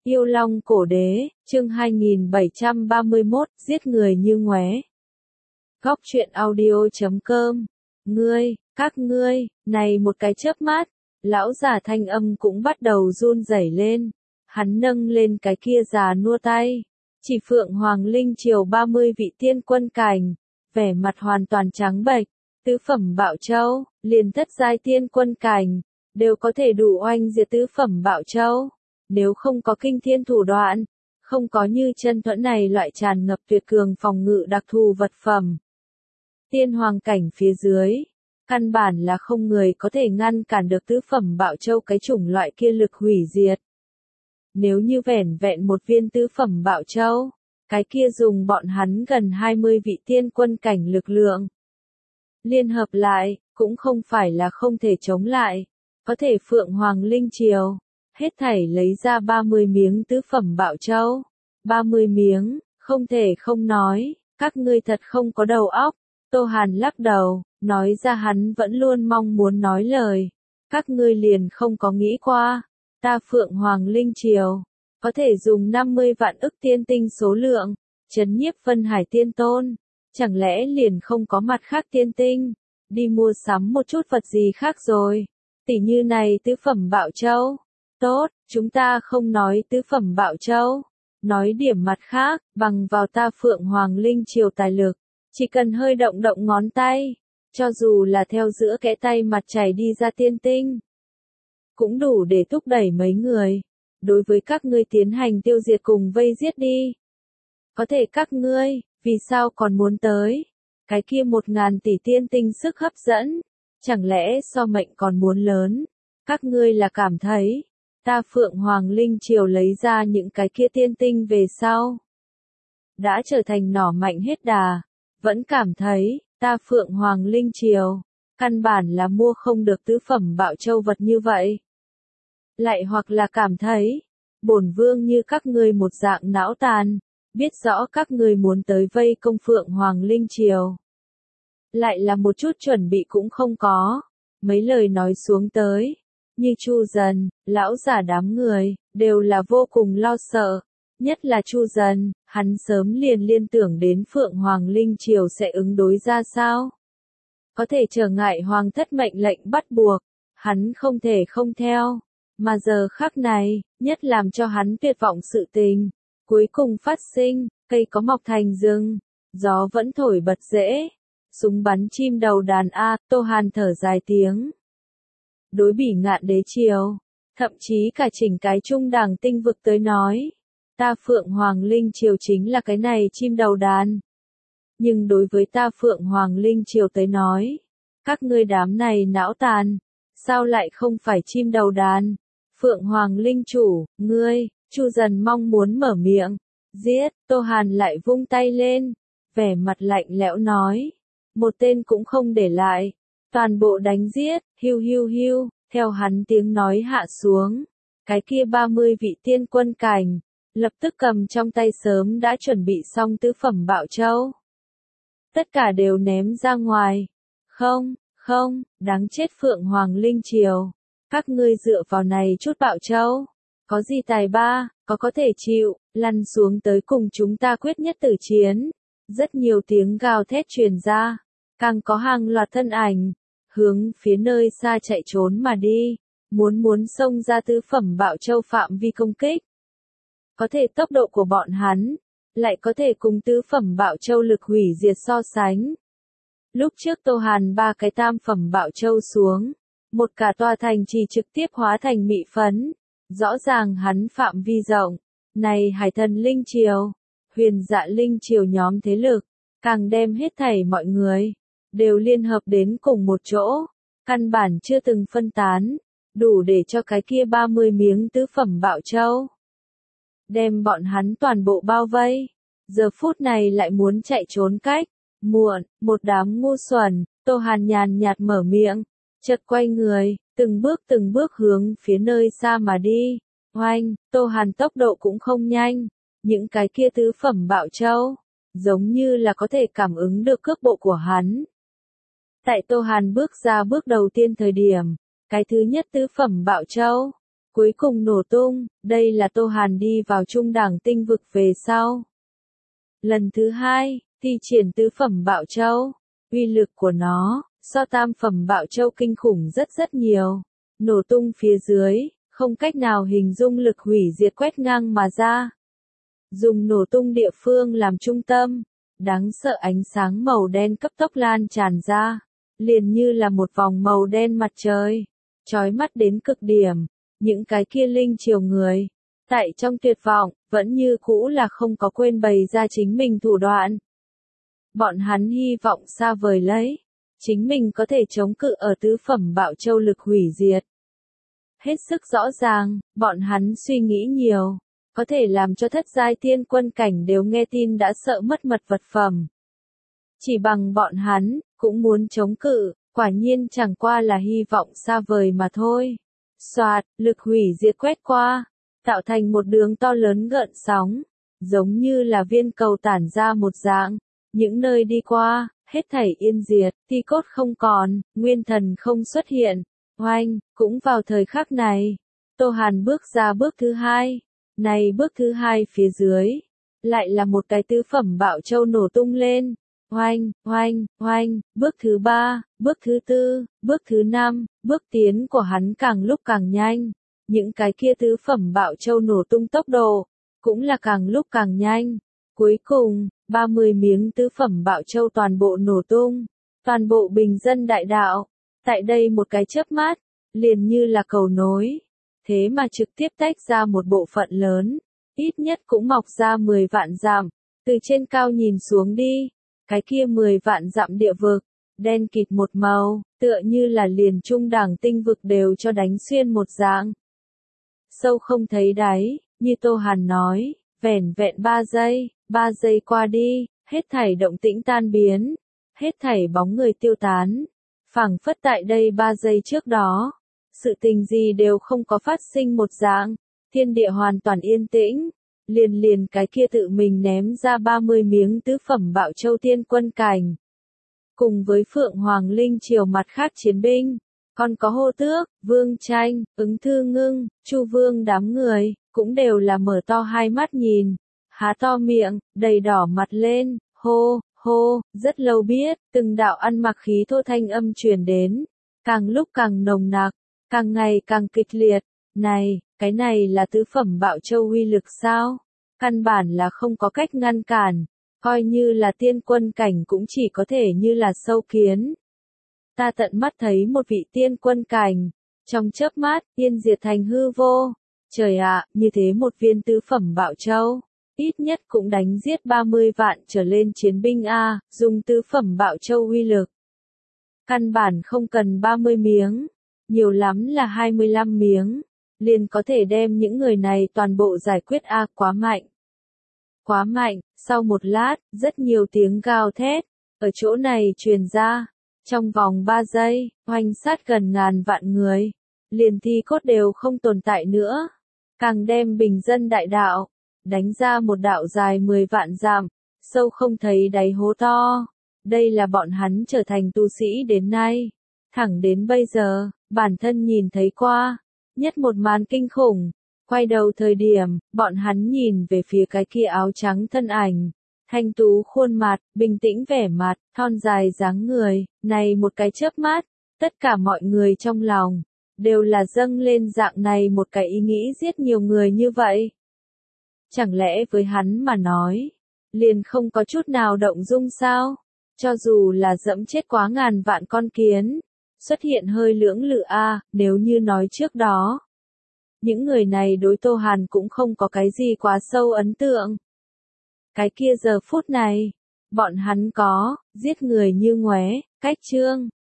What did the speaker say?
Yêu Long Cổ Đế, chương 2731, giết người như ngoé. Góc truyện audio.com. Các ngươi, này một cái chớp mắt, lão già thanh âm cũng bắt đầu run rẩy lên. Hắn nâng lên cái kia già nua tay. Chỉ Phượng Hoàng Linh Triều 30 vị tiên quân cành, vẻ mặt hoàn toàn trắng bệch, tứ phẩm Bạo Châu, liền thất giai tiên quân cành, đều có thể đủ oanh diệt tứ phẩm Bạo Châu. Nếu không có kinh thiên thủ đoạn, không có như chân thuẫn này loại tràn ngập tuyệt cường phòng ngự đặc thù vật phẩm. Tiên hoàng cảnh phía dưới, căn bản là không người có thể ngăn cản được tứ phẩm Bạo Châu cái chủng loại kia lực hủy diệt. Nếu như vẻn vẹn một viên tứ phẩm Bạo Châu, cái kia dùng bọn hắn gần 20 vị tiên quân cảnh lực lượng. Liên hợp lại, cũng không phải là không thể chống lại, có thể Phượng Hoàng Linh Triều, hết thảy lấy ra 30 miếng tứ phẩm Bạo Châu. 30 miếng, không thể không nói, các ngươi thật không có đầu óc. Tô Hàn lắc đầu, nói ra hắn vẫn luôn mong muốn nói lời. Các ngươi liền không có nghĩ qua, ta Phượng Hoàng Linh Triều, có thể dùng 50 vạn ức tiên tinh số lượng, trấn nhiếp Vân Hải Tiên Tôn. Chẳng lẽ liền không có mặt khác tiên tinh, đi mua sắm một chút vật gì khác rồi. Tỷ như này tứ phẩm Bạo Châu. Tốt, chúng ta không nói tứ phẩm Bạo Châu. Nói điểm mặt khác, bằng vào ta Phượng Hoàng Linh Triều tài lực. Chỉ cần hơi động động ngón tay, cho dù là theo giữa kẽ tay mặt chảy đi ra tiên tinh, cũng đủ để thúc đẩy mấy người. Đối với các ngươi tiến hành tiêu diệt cùng vây giết đi. Có thể các ngươi, vì sao còn muốn tới? Cái kia 1000 tỷ tiên tinh sức hấp dẫn, chẳng lẽ so mệnh còn muốn lớn? Các ngươi là cảm thấy, ta Phượng Hoàng Linh Triều lấy ra những cái kia tiên tinh về sau, đã trở thành nỏ mạnh hết đà, vẫn cảm thấy, ta Phượng Hoàng Linh Triều, căn bản là mua không được tứ phẩm Bạo Châu vật như vậy. Lại hoặc là cảm thấy, bổn vương như các ngươi một dạng não tàn, biết rõ các ngươi muốn tới vây công Phượng Hoàng Linh Triều. Lại là một chút chuẩn bị cũng không có, mấy lời nói xuống tới, như Chu Dần, lão giả đám người, đều là vô cùng lo sợ. Nhất là Chu Dần, hắn sớm liền liên tưởng đến Phượng Hoàng Linh Triều sẽ ứng đối ra sao. Có thể trở ngại hoàng thất mệnh lệnh bắt buộc, hắn không thể không theo. Mà giờ khắc này, nhất làm cho hắn tuyệt vọng sự tình, cuối cùng phát sinh, cây có mọc thành rừng, gió vẫn thổi bật rễ, súng bắn chim đầu đàn A, Tô Hàn thở dài tiếng. Đối Bỉ Ngạn Đế Triều, thậm chí cả chỉnh cái trung đẳng tinh vực tới nói, ta Phượng Hoàng Linh Triều chính là cái này chim đầu đàn. Nhưng đối với ta Phượng Hoàng Linh Triều tới nói, các ngươi đám này não tàn, sao lại không phải chim đầu đàn? Phượng Hoàng Linh Chủ, ngươi, Chu Dần mong muốn mở miệng, giết, Tô Hàn lại vung tay lên, vẻ mặt lạnh lẽo nói, một tên cũng không để lại, toàn bộ đánh giết, hiu hiu hiu, theo hắn tiếng nói hạ xuống, cái kia 30 vị tiên quân cành, lập tức cầm trong tay sớm đã chuẩn bị xong tứ phẩm Bạo Châu. Tất cả đều ném ra ngoài, không, đáng chết Phượng Hoàng Linh Triều. Các ngươi dựa vào này chút Bạo Châu, có gì tài ba, có thể chịu, lăn xuống tới cùng chúng ta quyết nhất tử chiến. Rất nhiều tiếng gào thét truyền ra, càng có hàng loạt thân ảnh, hướng phía nơi xa chạy trốn mà đi, muốn xông ra tứ phẩm Bạo Châu phạm vi công kích. Có thể tốc độ của bọn hắn, lại có thể cùng tứ phẩm Bạo Châu lực hủy diệt so sánh. Lúc trước Tô Hàn 3 cái tam phẩm Bạo Châu xuống, một cả tòa thành trì trực tiếp hóa thành mị phấn, rõ ràng hắn phạm vi rộng, này Hải Thần Linh Triều, Huyền Dạ Linh Triều nhóm thế lực, càng đem hết thảy mọi người, đều liên hợp đến cùng một chỗ, căn bản chưa từng phân tán, đủ để cho cái kia 30 miếng tứ phẩm Bạo Châu. Đem bọn hắn toàn bộ bao vây, giờ phút này lại muốn chạy trốn cách, muộn, một đám ngu xuẩn, Tô Hàn nhàn nhạt mở miệng. Chợt quay người, từng bước hướng phía nơi xa mà đi. Oanh, Tô Hàn tốc độ cũng không nhanh. Những cái kia tứ phẩm Bạo Châu, giống như là có thể cảm ứng được cước bộ của hắn. Tại Tô Hàn bước ra bước đầu tiên thời điểm, cái thứ nhất tứ phẩm Bạo Châu, cuối cùng nổ tung, đây là Tô Hàn đi vào trung đẳng tinh vực về sau. Lần thứ hai, thi triển tứ phẩm Bạo Châu, uy lực của nó, so tam phẩm Bạo Châu kinh khủng rất rất nhiều. Nổ tung phía dưới, không cách nào hình dung lực hủy diệt quét ngang mà ra. Dùng nổ tung địa phương làm trung tâm, đáng sợ ánh sáng màu đen cấp tốc lan tràn ra, liền như là một vòng màu đen mặt trời, chói mắt đến cực điểm. Những cái kia linh triều người, tại trong tuyệt vọng, vẫn như cũ là không có quên bày ra chính mình thủ đoạn. Bọn hắn hy vọng xa vời lấy, chính mình có thể chống cự ở tứ phẩm Bạo Châu lực hủy diệt. Hết sức rõ ràng, bọn hắn suy nghĩ nhiều, có thể làm cho thất giai tiên quân cảnh đều nghe tin đã sợ mất mật vật phẩm. Chỉ bằng bọn hắn, cũng muốn chống cự, quả nhiên chẳng qua là hy vọng xa vời mà thôi. Soạt, lực hủy diệt quét qua, tạo thành một đường to lớn gợn sóng, giống như là viên cầu tản ra một dạng. Những nơi đi qua, hết thảy yên diệt, thi cốt không còn, nguyên thần không xuất hiện. Oanh, cũng vào thời khắc này, Tô Hàn bước ra bước thứ hai. Này bước thứ hai phía dưới, lại là một cái tứ phẩm Bạo Châu nổ tung lên. Oanh, oanh, oanh, bước thứ ba, bước thứ tư, bước thứ năm, bước tiến của hắn càng lúc càng nhanh. Những cái kia tứ phẩm Bạo Châu nổ tung tốc độ, cũng là càng lúc càng nhanh. Cuối cùng, 30 miếng tứ phẩm Bạo Châu toàn bộ nổ tung, toàn bộ bình dân đại đạo. Tại đây một cái chớp mắt, liền như là cầu nối. Thế mà trực tiếp tách ra một bộ phận lớn, ít nhất cũng mọc ra 10 vạn dặm, từ trên cao nhìn xuống đi, cái kia 10 vạn dặm địa vực, đen kịt một màu, tựa như là liền trung đẳng tinh vực đều cho đánh xuyên một dạng. Sâu không thấy đáy, như Tô Hàn nói, vẻn vẹn 3 giây qua đi, hết thảy động tĩnh tan biến, hết thảy bóng người tiêu tán, phảng phất tại đây 3 giây trước đó. Sự tình gì đều không có phát sinh một dạng, thiên địa hoàn toàn yên tĩnh, liền cái kia tự mình ném ra 30 miếng tứ phẩm Bạo Châu tiên quân cảnh. Cùng với Phượng Hoàng Linh triều mặt khác chiến binh, còn có Hô Tước, Vương Tranh, Ứng Thư Ngưng, Chu Vương đám người, cũng đều là mở to hai mắt nhìn, há to miệng, đầy đỏ mặt lên, hô, hô, rất lâu biết, từng đạo ăn mặc khí thô thanh âm truyền đến, càng lúc càng nồng nặc. Càng ngày càng kịch liệt, này, cái này là tứ phẩm Bạo Châu uy lực sao? Căn bản là không có cách ngăn cản, coi như là tiên quân cảnh cũng chỉ có thể như là sâu kiến. Ta tận mắt thấy một vị tiên quân cảnh, trong chớp mắt, tiên diệt thành hư vô. Trời ạ, như thế một viên tứ phẩm Bạo Châu, ít nhất cũng đánh giết 30 vạn trở lên chiến binh A, dùng tứ phẩm Bạo Châu uy lực. Căn bản không cần 30 miếng. Nhiều lắm là 25 miếng, liền có thể đem những người này toàn bộ giải quyết a, quá mạnh. Quá mạnh, sau một lát, rất nhiều tiếng gào thét, ở chỗ này truyền ra, trong vòng 3 giây, oanh sát gần ngàn vạn người, liền thi cốt đều không tồn tại nữa, càng đem bình dân đại đạo, đánh ra một đạo dài 10 vạn dặm, sâu không thấy đáy hố to, đây là bọn hắn trở thành tu sĩ đến nay. Thẳng đến bây giờ, bản thân nhìn thấy qua, nhất một màn kinh khủng, quay đầu thời điểm, bọn hắn nhìn về phía cái kia áo trắng thân ảnh, thanh tú khuôn mặt, bình tĩnh vẻ mặt, thon dài dáng người, này một cái chớp mắt, tất cả mọi người trong lòng, đều là dâng lên dạng này một cái ý nghĩ giết nhiều người như vậy. Chẳng lẽ với hắn mà nói, liền không có chút nào động dung sao? Cho dù là dẫm chết quá ngàn vạn con kiến. Xuất hiện hơi lưỡng lự a, nếu như nói trước đó. Những người này đối Tô Hàn cũng không có cái gì quá sâu ấn tượng. Cái kia giờ phút này, bọn hắn có, giết người như ngoé, cách chương.